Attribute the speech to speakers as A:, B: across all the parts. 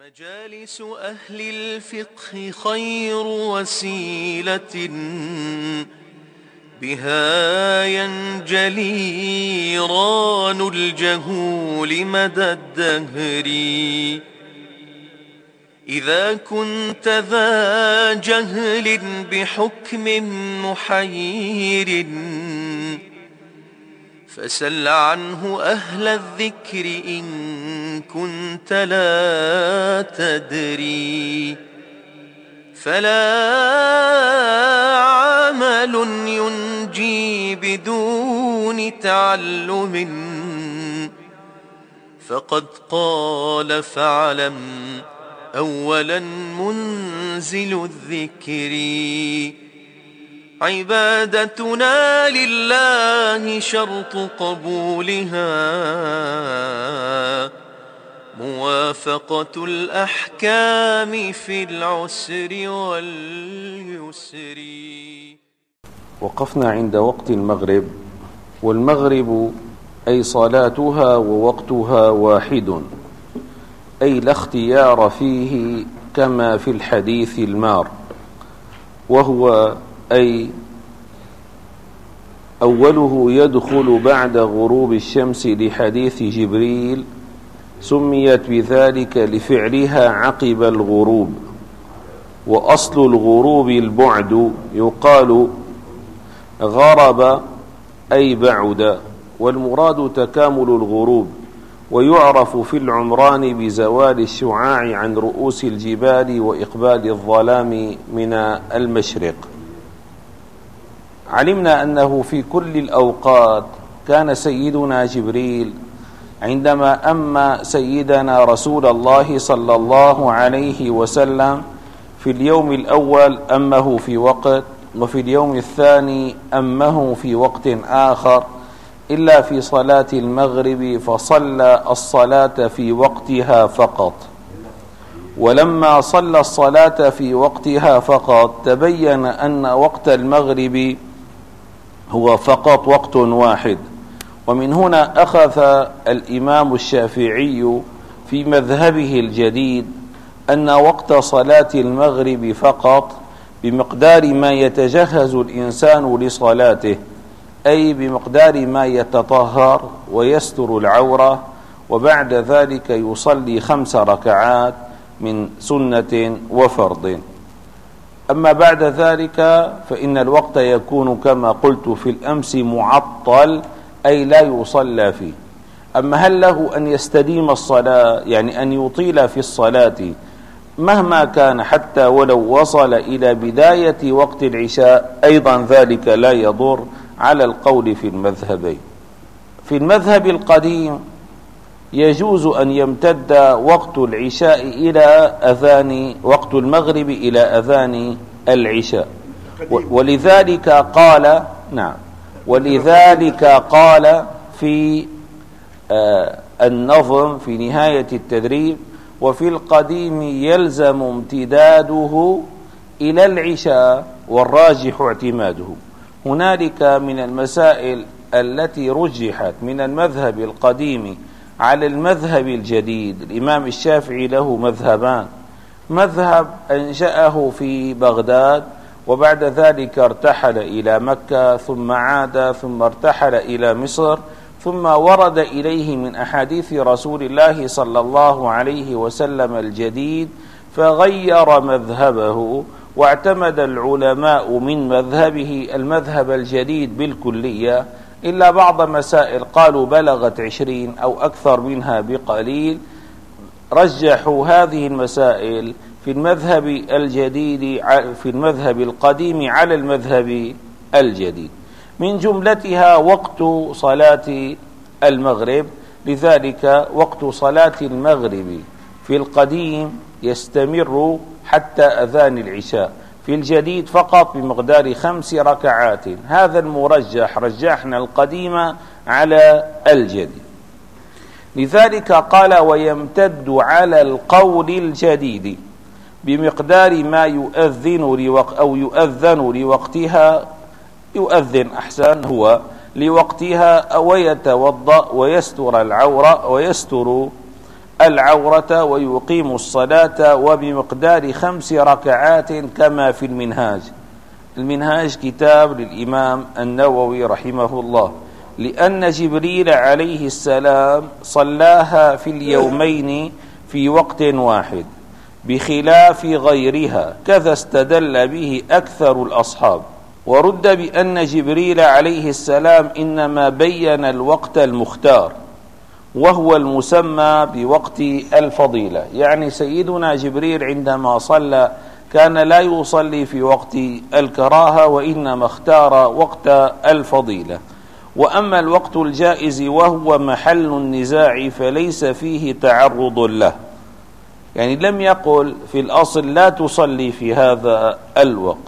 A: مجالس أهل الفقه خير وسيلة بها ينجلي ران الجهول مدى الدهر. إذا كنت ذا جهل بحكم محير فسل عنه أهل الذكر إن كنت لا تدري. فلا عمل ينجي بدون تعلم فقد قال فاعلم أولا منزل الذكر. عبادتنا لله شرط قبولها موافقة الأحكام في العسر واليسر.
B: وقفنا عند وقت المغرب، والمغرب أي صلاتها ووقتها واحد، أي لا اختيار فيه كما في الحديث المار، وهو أي أوله يدخل بعد غروب الشمس لحديث جبريل، سميت بذلك لفعلها عقب الغروب. وأصل الغروب البعد، يقال غرب أي بعد، والمراد تكامل الغروب، ويعرف في العمران بزوال الشعاع عن رؤوس الجبال وإقبال الظلام من المشرق. علمنا أنه في كل الأوقات كان سيدنا جبريل عندما أما سيدنا رسول الله صلى الله عليه وسلم في اليوم الأول أمه في وقت، وفي اليوم الثاني أمه في وقت آخر، إلا في صلاة المغرب فصلى الصلاة في وقتها فقط. ولما صلى الصلاة في وقتها فقط تبين أن وقت المغرب هو فقط وقت واحد. ومن هنا أخذ الإمام الشافعي في مذهبه الجديد أن وقت صلاة المغرب فقط بمقدار ما يتجهز الإنسان لصلاته، أي بمقدار ما يتطهر ويستر العورة، وبعد ذلك يصلي 5 ركعات من سنة وفرض. أما بعد ذلك فإن الوقت يكون كما قلت في الأمس معطل، أي لا يصلى فيه. أما هل له أن يستديم الصلاة، يعني أن يطيل في الصلاة مهما كان حتى ولو وصل إلى بداية وقت العشاء، أيضا ذلك لا يضر على القول في المذهبين. في المذهب القديم يجوز أن يمتد وقت العشاء إلى أذان وقت المغرب إلى أذان العشاء، ولذلك قال ولذلك قال في النظم في نهاية التدريب: وفي القديم يلزم امتداده إلى العشاء والراجح اعتماده. هنالك من المسائل التي رجحت من المذهب القديم على المذهب الجديد. الإمام الشافعي له مذهبان: مذهب أنشأه في بغداد وبعد ذلك ارتحل إلى مكة ثم عاد ثم ارتحل إلى مصر، ثم ورد إليه من أحاديث رسول الله صلى الله عليه وسلم الجديد فغير مذهبه، واعتمد العلماء من مذهبه المذهب الجديد بالكلية، إلا بعض مسائل قالوا بلغت 20 أو أكثر منها بقليل، رجحوا هذه المسائل في المذهب الجديد في المذهب القديم على المذهب الجديد. من جملتها وقت صلاة المغرب. لذلك وقت صلاة المغرب في القديم يستمر حتى أذان العشاء، في الجديد فقط بمقدار 5 ركعات. هذا المرجح، رجحنا القديم على الجديد. لذلك قال: ويمتد على القول الجديد بمقدار ما يؤذن لوقتها، يؤذن أحسن هو لوقتها، ويتوضأ ويستر العورة ويستر العورة ويقيم الصلاة وبمقدار 5 ركعات كما في المنهاج. المنهاج كتاب للإمام النووي رحمه الله، لأن جبريل عليه السلام صلاها في اليومين في وقت واحد بخلاف غيرها، كذا استدل به أكثر الأصحاب. ورد بأن جبريل عليه السلام إنما بين الوقت المختار وهو المسمى بوقت الفضيلة، يعني سيدنا جبريل عندما صلى كان لا يصلي في وقت الكراهة وإنما اختار وقت الفضيلة. وأما الوقت الجائز وهو محل النزاع فليس فيه تعرض له، يعني لم يقل في الأصل لا تصلي في هذا الوقت،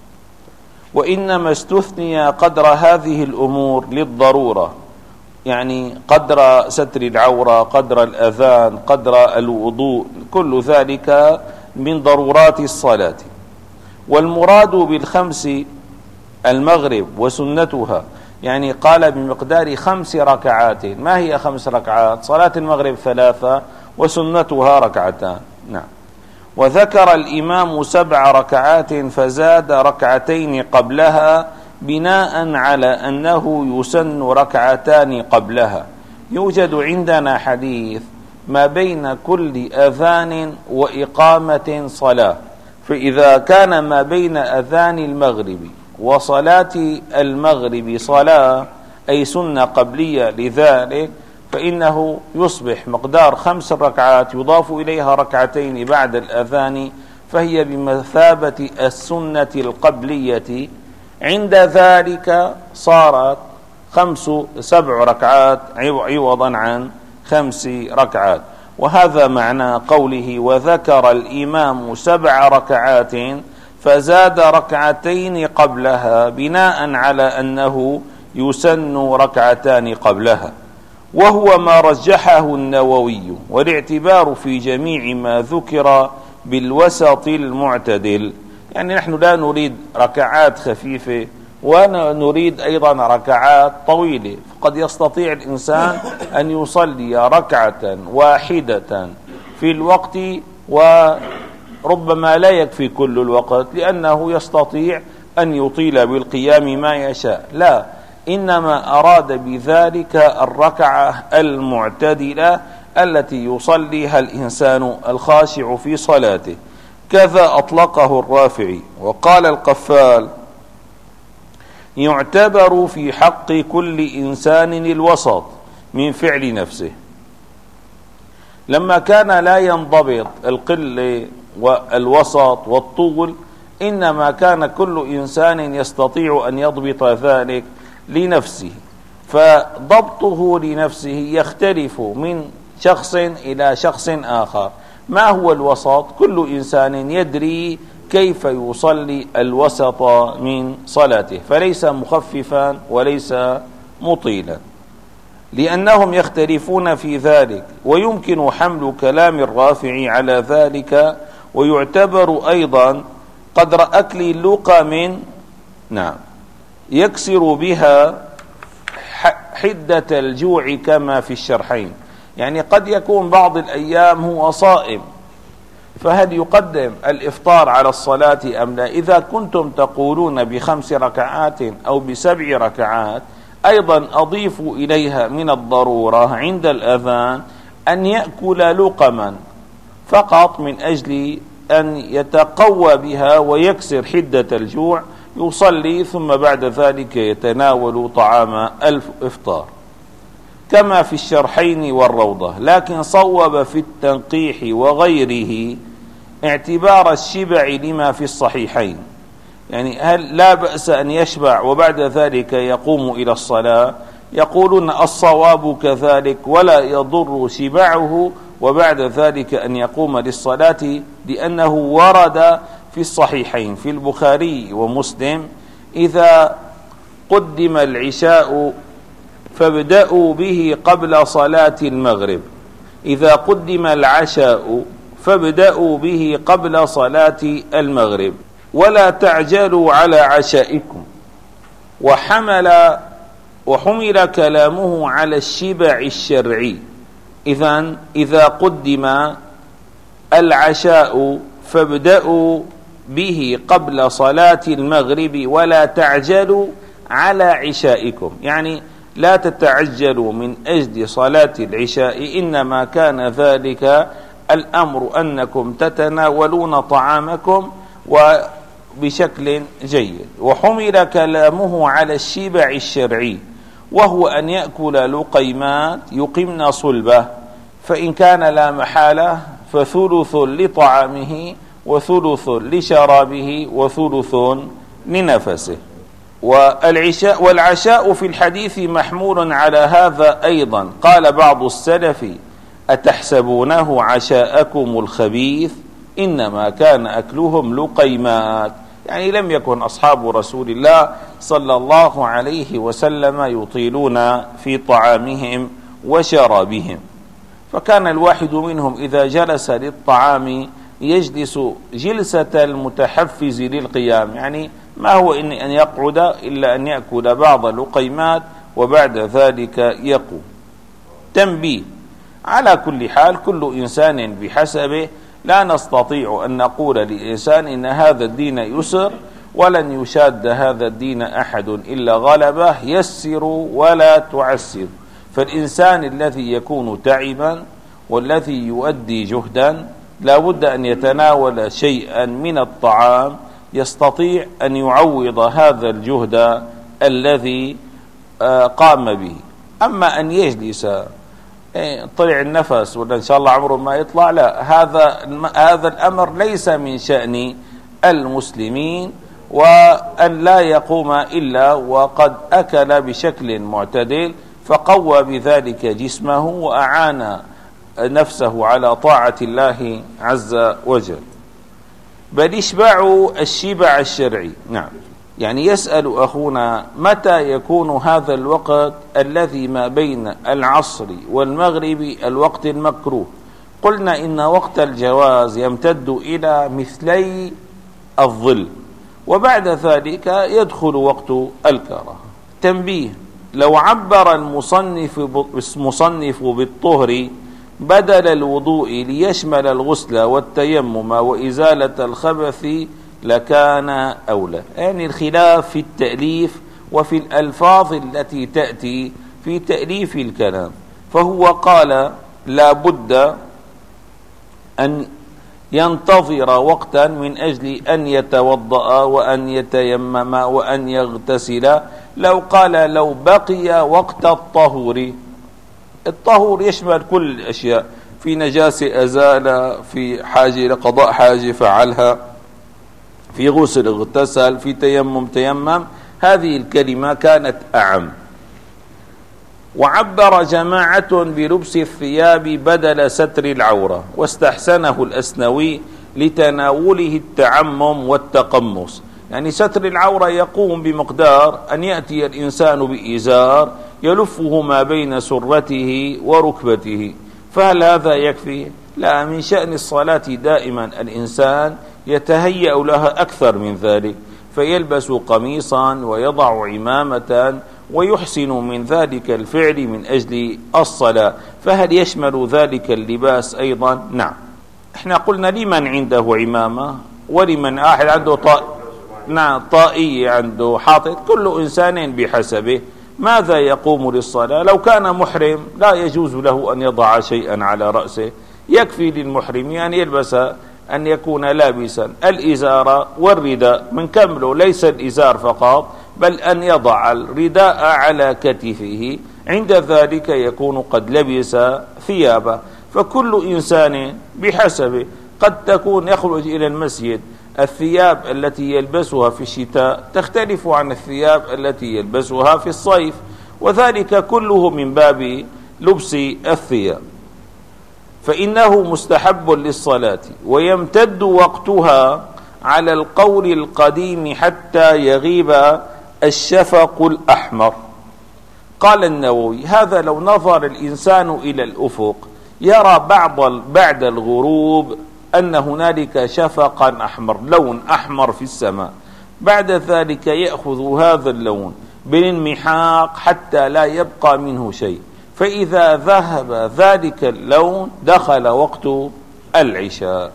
B: وإنما استثني قدر هذه الأمور للضرورة، يعني قدر ستر العورة، قدر الأذان، قدر الوضوء، كل ذلك من ضرورات الصلاة. والمراد بالخمس المغرب وسنتها، يعني قال بمقدار 5 ركعات. ما هي 5 ركعات؟ صلاة المغرب 3 وسنتها 2 ركعتان. نعم. وذكر الإمام 7 ركعات فزاد 2 قبلها بناء على أنه يسن 2 قبلها. يوجد عندنا حديث ما بين كل أذان وإقامة صلاة، فإذا كان ما بين أذان المغرب وصلاة المغرب صلاة أي سنة قبلية لذلك، فإنه يصبح مقدار 5 ركعات يضاف إليها 2 بعد الأذان، فهي بمثابة السنة القبلية. عند ذلك صارت 7 ركعات عوضا عن 5 ركعات. وهذا معنى قوله وذكر الإمام 7 ركعات فزاد 2 قبلها بناء على أنه يسن 2 قبلها، وهو ما رجحه النووي، والاعتبار في جميع ما ذكر بالوسط المعتدل. يعني نحن لا نريد ركعات خفيفة ونريد أيضا ركعات طويلة، فقد يستطيع الإنسان أن يصلي 1 في الوقت وربما لا يكفي كل الوقت، لأنه يستطيع أن يطيل بالقيام ما يشاء. لا، إنما أراد بذلك 2 المعتدلة التي يصليها الإنسان الخاشع في صلاته. كذا أطلقه الرافعي. وقال القفال يعتبر في حق كل إنسان الوسط من فعل نفسه. لما كان لا ينضبط القلة والوسط والطول، إنما كان كل إنسان يستطيع أن يضبط ذلك لنفسه، فضبطه لنفسه يختلف من شخص إلى شخص آخر. ما هو الوسط؟ كل إنسان يدري كيف يصلي الوسط من صلاته، فليس مخففا وليس مطيلا، لأنهم يختلفون في ذلك. ويمكن حمل كلام الرافع على ذلك، ويعتبر أيضا قدر أكل لقم يكسر بها حدة الجوع كما في الشرحين. يعني قد يكون بعض الأيام هو صائم، فهل يقدم الإفطار على الصلاة أم لا؟ إذا كنتم تقولون ب5 ركعات أو ب7 ركعات، أيضا أضيفوا إليها من الضرورة عند الأذان أن يأكل لقما فقط من أجل أن يتقوى بها ويكسر حدة الجوع، يصلي ثم بعد ذلك يتناول طعام الإفطار كما في الشرحين والروضة. لكن صوب في التنقيح وغيره اعتبار الشبع لما في الصحيحين، يعني هل لا بأس أن يشبع وبعد ذلك يقوم إلى الصلاة؟ يقولون الصواب كذلك، ولا يضر شبعه وبعد ذلك أن يقوم للصلاة، لأنه ورد في الصحيحين في البخاري ومسلم إذا قدم العشاء فابدأوا به قبل صلاة المغرب، إذا قدم العشاء فابدأوا به قبل صلاة المغرب، ولا تعجلوا على عشائكم. وحمل كلامه على الشبع الشرعي، إذن إذا قدم العشاء فابدأوا به قبل صلاة المغرب ولا تعجلوا على عشائكم، يعني لا تتعجلوا من أجل صلاة العشاء، إنما كان ذلك الأمر أنكم تتناولون طعامكم وبشكل جيد. وحمل كلامه على الشبع الشرعي، وهو أن يأكل لقيمات يقمن صلبه، فإن كان لا محالة فثلث لطعامه وثلث لشرابه وثلث لنفسه. والعشاء في الحديث محمول على هذا أيضا. قال بعض السلف: أتحسبونه عشاءكم الخبيث، إنما كان أكلهم لقيمات، يعني لم يكن أصحاب رسول الله صلى الله عليه وسلم يطيلون في طعامهم وشرابهم، فكان الواحد منهم إذا جلس للطعام يجلس جلسة المتحفز للقيام، يعني ما هو أن يقعد إلا أن يأكل بعض اللقيمات وبعد ذلك يقوم. تنبيه: على كل حال كل إنسان بحسبه، لا نستطيع أن نقول للإنسان إن هذا الدين يسر ولن يشاد هذا الدين أحد إلا غلبه، يسروا ولا تعسروا. فالإنسان الذي يكون تعبا والذي يؤدي جهدا لا بد أن يتناول شيئا من الطعام يستطيع أن يعوض هذا الجهد الذي قام به. أما أن يجلس طلع النفس ولا إن شاء الله عمره ما يطلع، لا، هذا الأمر ليس من شأن المسلمين، وأن لا يقوم إلا وقد أكل بشكل معتدل فقوى بذلك جسمه وأعان نفسه على طاعة الله عز وجل. بل اشبعوا الشبع الشرعي. نعم، يعني يسأل أخونا: متى يكون هذا الوقت الذي ما بين العصر والمغرب الوقت المكروه؟ قلنا إن وقت الجواز يمتد إلى مثلي الظل، وبعد ذلك يدخل وقت الكراهة. تنبيه: لو عبر المصنف بالطهر بدل الوضوء ليشمل الغسل والتيمم وإزالة الخبث لكان أولى، يعني الخلاف في التأليف وفي الألفاظ التي تأتي في تأليف الكلام. فهو قال لا بد أن ينتظر وقتا من أجل أن يتوضأ وأن يتيمم وأن يغتسل. لو قال لو بقي وقت الطهور يشمل كل الأشياء، في نجاسة أزال، في حاجة لقضاء حاجة فعلها، في غسل اغتسل، في تيمم، هذه الكلمة كانت أعم. وعبر جماعة بلبس الثياب بدل ستر العورة، واستحسنه الأسنوي لتناوله التعمم والتقمص، يعني ستر العورة يقوم بمقدار أن يأتي الإنسان بإزار يلفه ما بين سرته وركبته، فهل هذا يكفي؟ لا، من شأن الصلاة دائما الإنسان يتهيأ لها أكثر من ذلك، فيلبس قميصا ويضع عمامة ويحسن من ذلك الفعل من أجل الصلاة، فهل يشمل ذلك اللباس أيضا؟ نعم. احنا قلنا لمن عنده عمامة ولمن أحد عنده طائية عنده حاطط، كل إنسان بحسبه. ماذا يقوم للصلاة؟ لو كان محرم لا يجوز له أن يضع شيئا على رأسه، يكفي للمحرم أن يلبس أن يكون لابسا الإزار والرداء من كمله، ليس الإزار فقط بل أن يضع الرداء على كتفه، عند ذلك يكون قد لبس ثيابه. فكل إنسان بحسبه، قد تكون يخرج إلى المسجد الثياب التي يلبسها في الشتاء تختلف عن الثياب التي يلبسها في الصيف، وذلك كله من باب لبس الثياب. فإنه مستحب للصلاة ويمتد وقتها على القول القديم حتى يغيب الشفق الأحمر. قال النووي: هذا لو نظر الإنسان إلى الأفق يرى بعد الغروب أن هنالك شفقا أحمر، لون أحمر في السماء، بعد ذلك يأخذ هذا اللون بالانمحاق حتى لا يبقى منه شيء، فإذا ذهب ذلك اللون دخل وقت العشاء.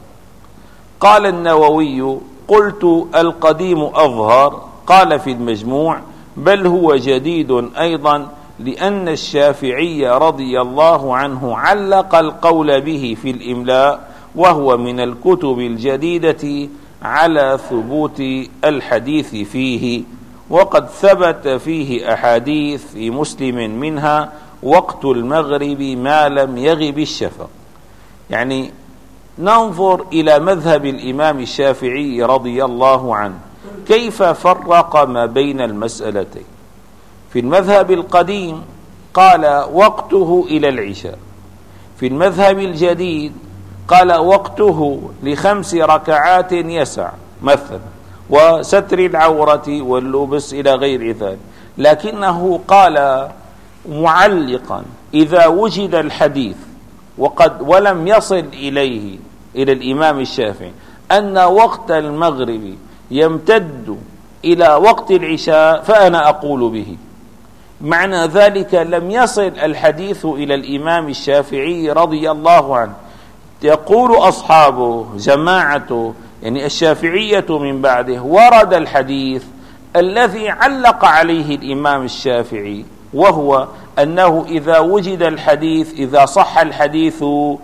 B: قال النووي: قلت القديم أظهر. قال في المجموع: بل هو جديد أيضا، لأن الشافعي رضي الله عنه علق القول به في الإملاء، وهو من الكتب الجديدة على ثبوت الحديث فيه، وقد ثبت فيه أحاديث في مسلم منها وقت المغرب ما لم يغب الشفق. يعني ننظر إلى مذهب الإمام الشافعي رضي الله عنه كيف فرق ما بين المسألتين. في المذهب القديم قال وقته إلى العشاء، في المذهب الجديد قال وقته ل5 ركعات يسع مثلا، وستر العورة واللبس إلى غير ذلك، لكنه قال معلقا: إذا وجد الحديث ولم يصل إليه إلى الإمام الشافعي أن وقت المغرب يمتد إلى وقت العشاء فأنا أقول به. معنى ذلك لم يصل الحديث إلى الإمام الشافعي رضي الله عنه. يقول أصحابه جماعته، يعني الشافعية من بعده، ورد الحديث الذي علق عليه الإمام الشافعي، وهو أنه إذا وجد الحديث، إذا صح الحديث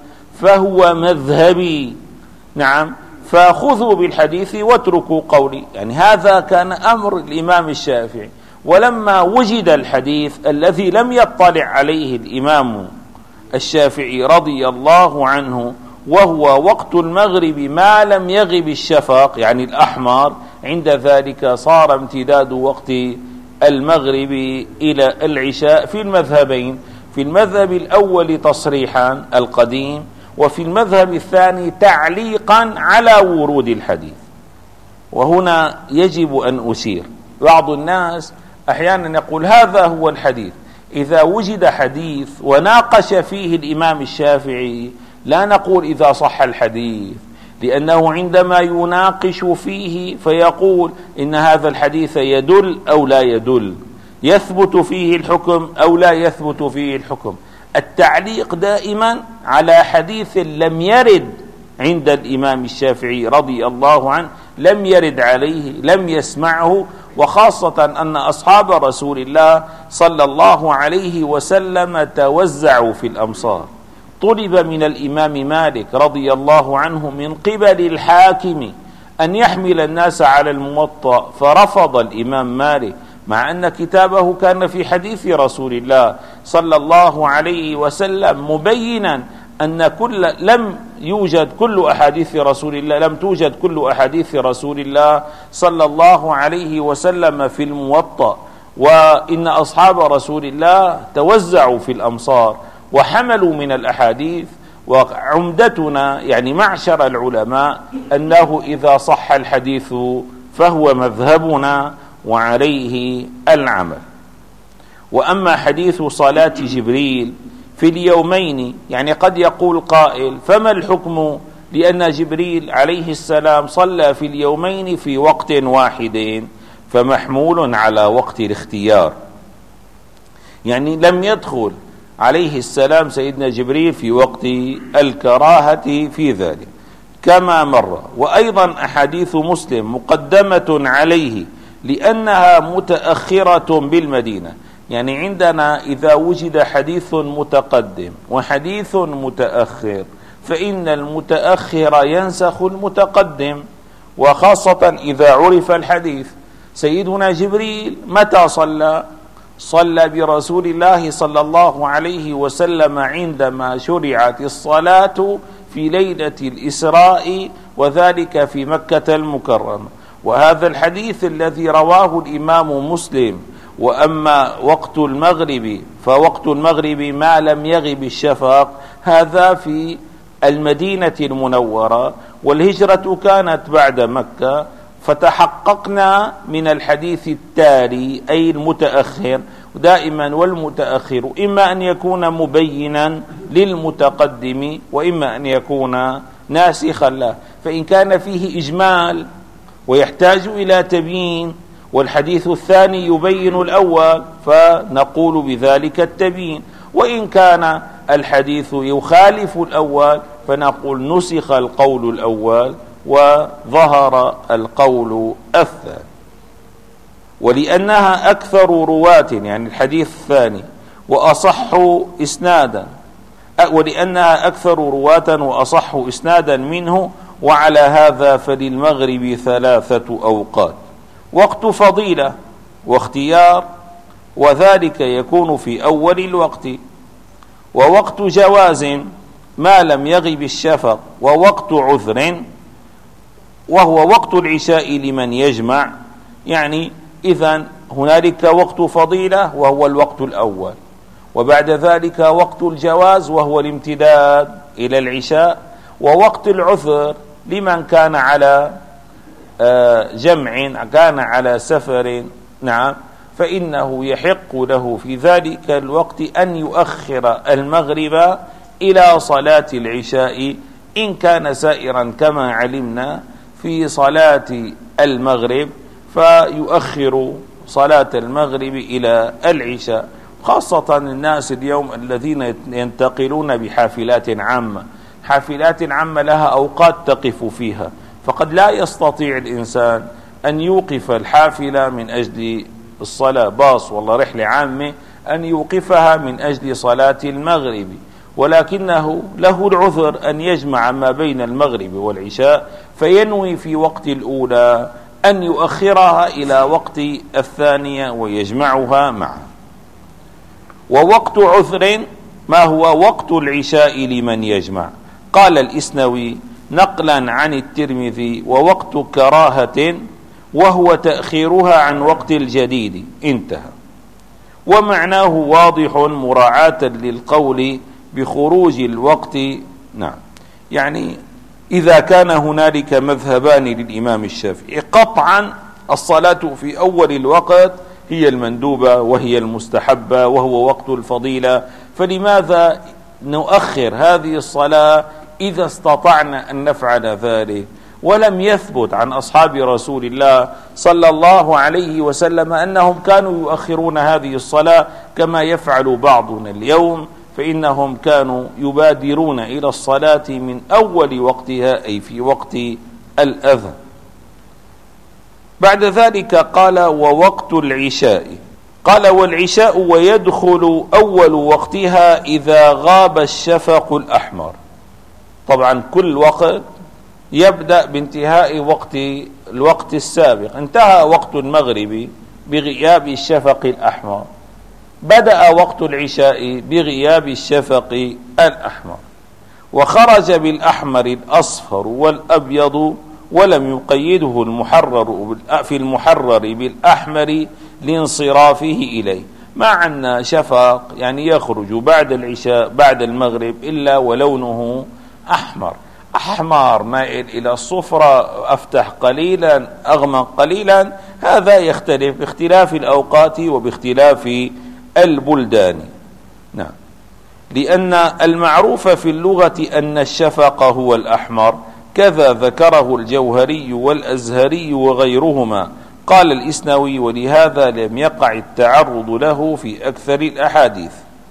B: فهو مذهبي. نعم، فخذوا بالحديث واتركوا قولي. يعني هذا كان أمر الإمام الشافعي. ولما وجد الحديث الذي لم يطلع عليه الإمام الشافعي رضي الله عنه، وهو وقت المغرب ما لم يغب الشفق يعني الأحمر، عند ذلك صار امتداد وقت المغرب إلى العشاء في المذهبين، في المذهب الأول تصريحا القديم، وفي المذهب الثاني تعليقا على ورود الحديث. وهنا يجب أن أشير، بعض الناس أحيانا يقول هذا هو الحديث، إذا وجد حديث وناقش فيه الإمام الشافعي لا نقول إذا صح الحديث، لأنه عندما يناقش فيه فيقول إن هذا الحديث يدل أو لا يدل، يثبت فيه الحكم أو لا يثبت فيه الحكم. التعليق دائما على حديث لم يرد عند الإمام الشافعي رضي الله عنه، لم يرد عليه، لم يسمعه، وخاصة أن أصحاب رسول الله صلى الله عليه وسلم توزعوا في الأمصار. طلب من الإمام مالك رضي الله عنه من قبل الحاكم أن يحمل الناس على الموطأ، فرفض الإمام مالك، مع أن كتابه كان في حديث رسول الله صلى الله عليه وسلم مبينا أن لم توجد كل أحاديث رسول الله صلى الله عليه وسلم في الموطأ، وإن أصحاب رسول الله توزعوا في الأمصار وحملوا من الأحاديث. وعمدتنا يعني معشر العلماء أنه إذا صح الحديث فهو مذهبنا وعليه العمل. وأما حديث صلاة جبريل في اليومين، يعني قد يقول قائل فما الحكم، لأن جبريل عليه السلام صلى في اليومين في وقت واحد، فمحمول على وقت الاختيار، يعني لم يدخل عليه السلام سيدنا جبريل في وقت الكراهة في ذلك كما مر. وأيضا أحاديث مسلم مقدمة عليه لأنها متأخرة بالمدينة. يعني عندنا إذا وجد حديث متقدم وحديث متأخر فإن المتأخر ينسخ المتقدم، وخاصة إذا عرف الحديث. سيدنا جبريل متى صلى برسول الله صلى الله عليه وسلم عندما شرعت الصلاة في ليلة الإسراء، وذلك في مكة المكرمة. وهذا الحديث الذي رواه الإمام مسلم. وأما وقت المغرب فوقت المغرب ما لم يغب الشفق، هذا في المدينة المنورة، والهجرة كانت بعد مكة، فتحققنا من الحديث التالي أي المتأخر. دائما والمتأخر إما أن يكون مبينا للمتقدم وإما أن يكون ناسخا له، فإن كان فيه إجمال ويحتاج إلى تبيين والحديث الثاني يبين الأول فنقول بذلك التبيين، وإن كان الحديث يخالف الأول فنقول نسخ القول الأول وظهر القول الثاني. ولأنها أكثر رواة، يعني الحديث الثاني، وأصح إسنادا، ولأنها أكثر رواة وأصح إسنادا منه، وعلى هذا فللمغرب 3 أوقات: وقت فضيلة واختيار، وذلك يكون في أول الوقت، ووقت جواز ما لم يغب الشفق، ووقت عذر وهو وقت العشاء لمن يجمع. يعني إذن هنالك وقت فضيلة وهو الوقت الأول، وبعد ذلك وقت الجواز وهو الامتداد إلى العشاء، ووقت العذر لمن كان على جمع، كان على سفر، نعم، فإنه يحق له في ذلك الوقت أن يؤخر المغرب إلى صلاة العشاء إن كان سائرا كما علمنا في صلاة المغرب، فيؤخر صلاة المغرب إلى العشاء، خاصة الناس اليوم الذين ينتقلون بحافلات عامة. حافلات عامة لها أوقات تقف فيها، فقد لا يستطيع الإنسان أن يوقف الحافلة من أجل الصلاة، باص والله رحلة عامة، أن يوقفها من أجل صلاة المغرب، ولكنه له العذر أن يجمع ما بين المغرب والعشاء، فينوي في وقت الأولى أن يؤخرها إلى وقت الثانية ويجمعها معا. ووقت عذر ما هو وقت العشاء لمن يجمع. قال الإسنوي نقلا عن الترمذي: ووقت كراهة وهو تأخيرها عن وقت الجديد. انتهى. ومعناه واضح مراعاة للقول بخروج الوقت. نعم، يعني إذا كان هنالك مذهبان للإمام الشافعي، قطعا الصلاة في أول الوقت هي المندوبة وهي المستحبة وهو وقت الفضيلة، فلماذا نؤخر هذه الصلاة إذا استطعنا أن نفعل ذلك؟ ولم يثبت عن أصحاب رسول الله صلى الله عليه وسلم أنهم كانوا يؤخرون هذه الصلاة كما يفعل بعضنا اليوم، فإنهم كانوا يبادرون إلى الصلاة من أول وقتها، أي في وقت الأذان. بعد ذلك قال: ووقت العشاء. قال: والعشاء ويدخل أول وقتها إذا غاب الشفق الأحمر. طبعا كل وقت يبدأ بانتهاء الوقت السابق. انتهى وقت المغرب بغياب الشفق الأحمر، بدأ وقت العشاء بغياب الشفق الأحمر، وخرج بالأحمر الأصفر والأبيض، ولم يقيده في المحرر بالأحمر لانصرافه إليه، مع أن شفق يعني يخرج بعد العشاء بعد المغرب إلا ولونه أحمر مائل إلى الصفرة، أفتح قليلا أغمق قليلا. هذا يختلف باختلاف الأوقات وباختلاف البلدان. نعم، لأن المعروف في اللغة أن الشفق هو الأحمر، كذا ذكره الجوهري والأزهري وغيرهما. قال الإسنوي: ولهذا لم يقع التعرض له في أكثر الأحاديث.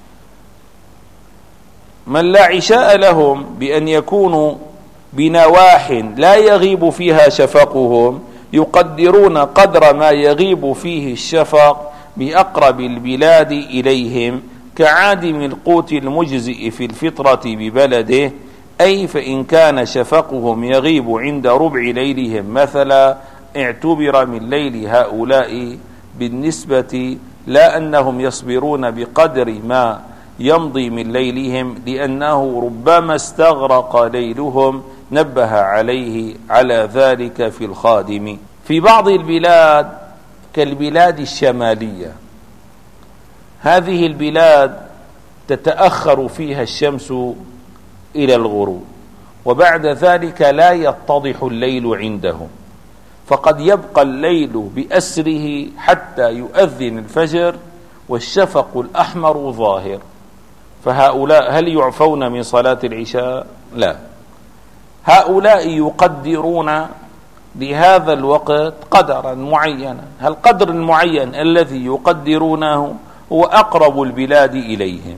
B: من لا عشاء لهم بأن يكونوا بنواح لا يغيب فيها شفقهم، يقدرون قدر ما يغيب فيه الشفق بأقرب البلاد إليهم، كعادم القوت المجزئ في الفطرة ببلده، أي فإن كان شفقهم يغيب عند ربع ليلهم مثلا، اعتبر من ليل هؤلاء بالنسبة، لا أنهم يصبرون بقدر ما يمضي من ليلهم، لأنه ربما استغرق ليلهم، نبه عليه على ذلك في الخادم. في بعض البلاد كالبلاد الشمالية، هذه البلاد تتأخر فيها الشمس إلى الغروب، وبعد ذلك لا يتضح الليل عندهم، فقد يبقى الليل بأسره حتى يؤذن الفجر والشفق الأحمر ظاهر. فهؤلاء هل يعفون من صلاة العشاء؟ لا، هؤلاء يقدرون لهذا الوقت قدرا معينا. القدر المعين الذي يقدرونه هو أقرب البلاد إليهم،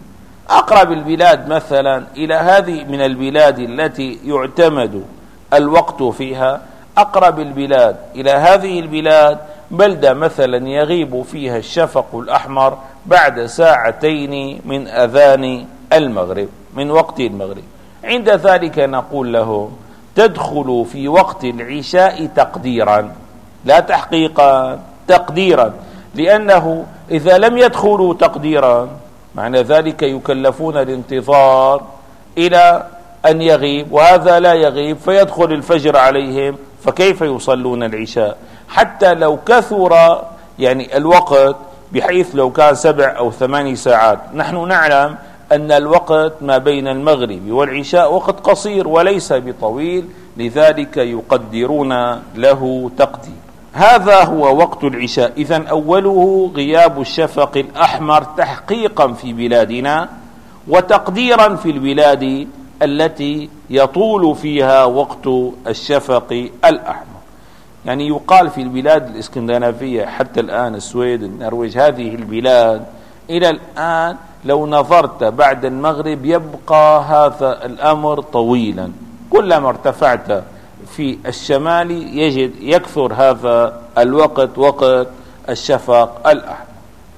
B: أقرب البلاد مثلا إلى هذه من البلاد التي يعتمد الوقت فيها، أقرب البلاد إلى هذه البلاد بلدة مثلا يغيب فيها الشفق الأحمر بعد 2 ساعة من أذان المغرب، من وقت المغرب. عند ذلك نقول لهم تدخلوا في وقت العشاء تقديرا، لا تحقيقا، تقديرا، لأنه إذا لم يدخلوا تقديرا معنى ذلك يكلفون الانتظار إلى أن يغيب، وهذا لا يغيب فيدخل الفجر عليهم، فكيف يصلون العشاء؟ حتى لو كثر يعني الوقت بحيث لو كان 7 أو 8 ساعات، نحن نعلم أن الوقت ما بين المغرب والعشاء وقت قصير وليس بطويل، لذلك يقدرون له تقدير. هذا هو وقت العشاء. إذن أوله غياب الشفق الأحمر تحقيقا في بلادنا، وتقديرا في البلاد التي يطول فيها وقت الشفق الأحمر. يعني يقال في البلاد الإسكندنافية حتى الآن، السويد، النرويج، هذه البلاد إلى الآن لو نظرت بعد المغرب يبقى هذا الأمر طويلا، كلما ارتفعت في الشمال يجد يكثر هذا الوقت، وقت الشفق الأحمر.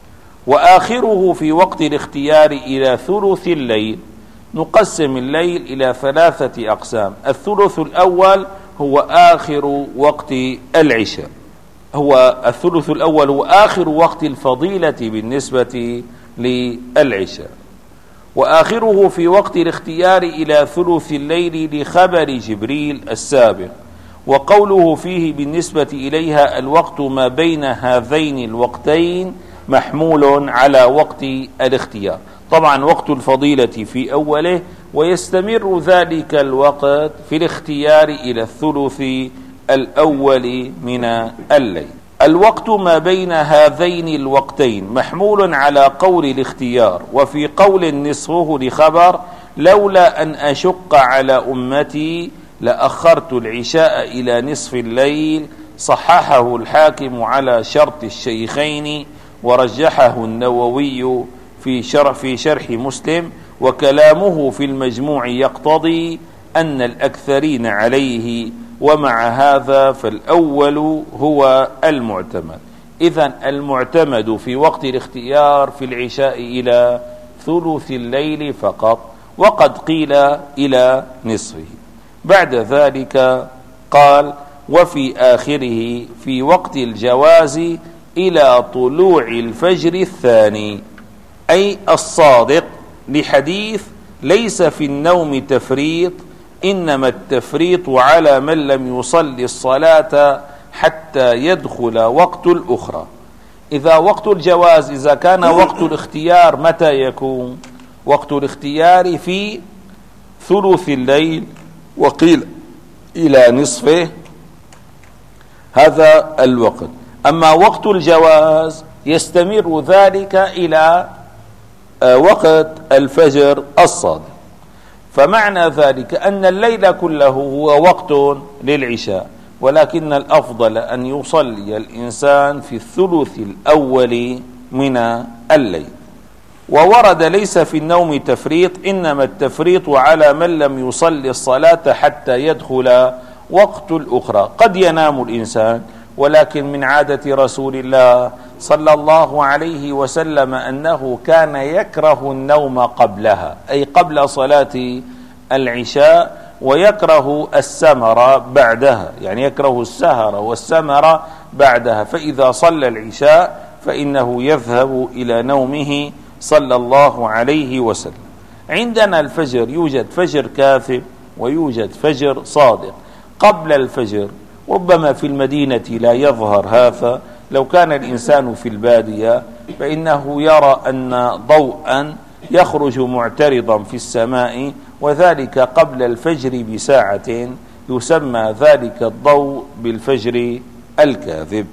B: وآخره في وقت الاختيار إلى ثلث الليل. نقسم الليل إلى 3 أقسام. الثلث الأول هو آخر وقت العشاء، هو الثلث الأول هو آخر وقت الفضيلة بالنسبة للعشاء. وآخره في وقت الاختيار إلى ثلث الليل لخبر جبريل السابق، وقوله فيه بالنسبة إليها الوقت ما بين هذين الوقتين محمول على وقت الاختيار. طبعا وقت الفضيلة في أوله، ويستمر ذلك الوقت في الاختيار إلى الثلث الأول من الليل. الوقت ما بين هذين الوقتين محمول على قول الاختيار، وفي قول نصفه لخبر لولا أن أشق على أمتي لأخرت العشاء إلى نصف الليل، صححه الحاكم على شرط الشيخين، ورجحه النووي في شرح مسلم، وكلامه في المجموع يقتضي أن الأكثرين عليه، ومع هذا فالأول هو المعتمد. إذن المعتمد في وقت الاختيار في العشاء إلى ثلث الليل فقط، وقد قيل إلى نصفه. بعد ذلك قال وفي آخره في وقت الجواز إلى طلوع الفجر الثاني، أي الصادق، لحديث ليس في النوم تفريط، إنما التفريط على من لم يصلي الصلاة حتى يدخل وقت الأخرى. إذا وقت الجواز، إذا كان وقت الاختيار متى يكون؟ وقت الاختيار في ثلث الليل، وقيل إلى نصفه، هذا الوقت. أما وقت الجواز يستمر ذلك إلى وقت الفجر الصادق. فمعنى ذلك أن الليل كله هو وقت للعشاء، ولكن الأفضل أن يصلي الإنسان في الثلث الأول من الليل. وورد ليس في النوم تفريط، إنما التفريط على من لم يصلي الصلاة حتى يدخل وقت الأخرى. قد ينام الإنسان، ولكن من عادة رسول الله صلى الله عليه وسلم أنه كان يكره النوم قبلها، أي قبل صلاة العشاء، ويكره السمر بعدها، يعني يكره السهر والسمر بعدها. فإذا صلى العشاء فإنه يذهب إلى نومه صلى الله عليه وسلم. عندنا الفجر يوجد فجر كاذب ويوجد فجر صادق. قبل الفجر ربما في المدينة لا يظهر هذا، لو كان الإنسان في البادية فإنه يرى أن ضوءا يخرج معترضا في السماء، وذلك قبل الفجر بساعة، يسمى ذلك الضوء بالفجر الكاذب.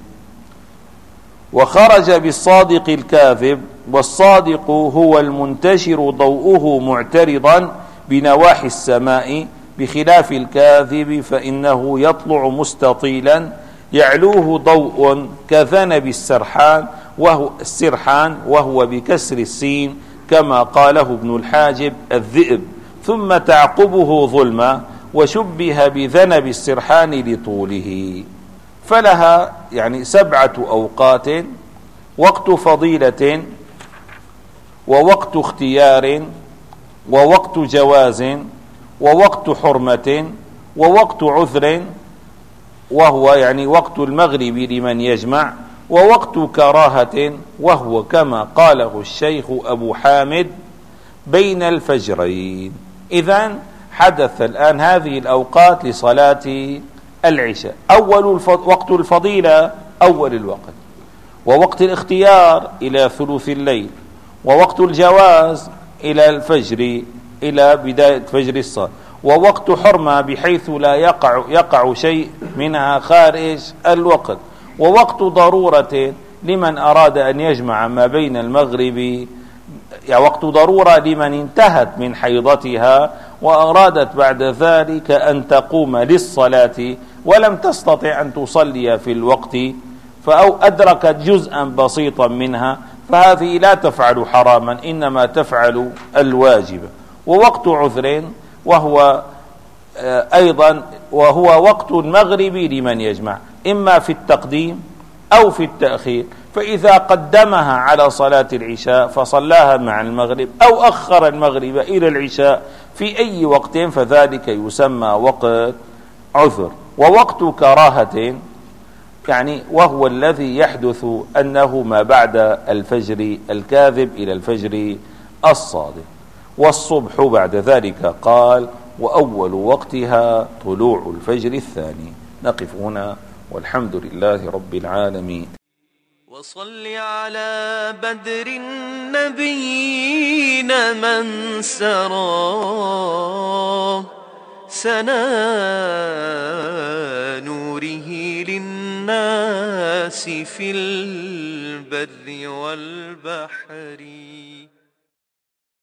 B: وخرج بالصادق الكاذب، والصادق هو المنتشر ضوءه معترضا بنواحي السماء، بخلاف الكاذب فإنه يطلع مستطيلا يعلوه ضوء كذنب السرحان، وهو بكسر السين كما قاله ابن الحاجب الذئب، ثم تعقبه ظلمة، وشبه بذنب السرحان لطوله. فلها يعني 7 أوقات: وقت فضيلة، ووقت اختيار، ووقت جواز، ووقت حرمة، ووقت عذر، وهو يعني وقت المغرب لمن يجمع، ووقت كراهة، وهو كما قاله الشيخ أبو حامد بين الفجرين. إذن حدث الآن هذه الأوقات لصلاة العشاء: وقت الفضيلة أول الوقت، ووقت الاختيار إلى ثلث الليل، ووقت الجواز إلى الفجر، إلى بداية فجر الصلاة، ووقت حرمة بحيث لا يقع شيء منها خارج الوقت، ووقت ضرورة لمن أراد أن يجمع ما بين المغرب، يعني وقت ضرورة لمن انتهت من حيضتها وأرادت بعد ذلك أن تقوم للصلاة ولم تستطع أن تصلي في الوقت، فأو أدركت جزءا بسيطا منها، فهذه لا تفعل حراما، إنما تفعل الواجب. ووقت عذر، وهو أيضا وقت المغرب لمن يجمع، إما في التقديم أو في التأخير، فإذا قدمها على صلاة العشاء فصلاها مع المغرب، أو أخر المغرب إلى العشاء في أي وقت، فذلك يسمى وقت عذر. ووقت كراهة يعني وهو الذي يحدث أنه ما بعد الفجر الكاذب إلى الفجر الصادق. والصبح بعد ذلك قال: وأول وقتها طلوع الفجر الثاني. نقف هنا، والحمد لله رب العالمين.
A: وصل على بدر النبيين من سرى سنا نوره للناس في البر والبحر.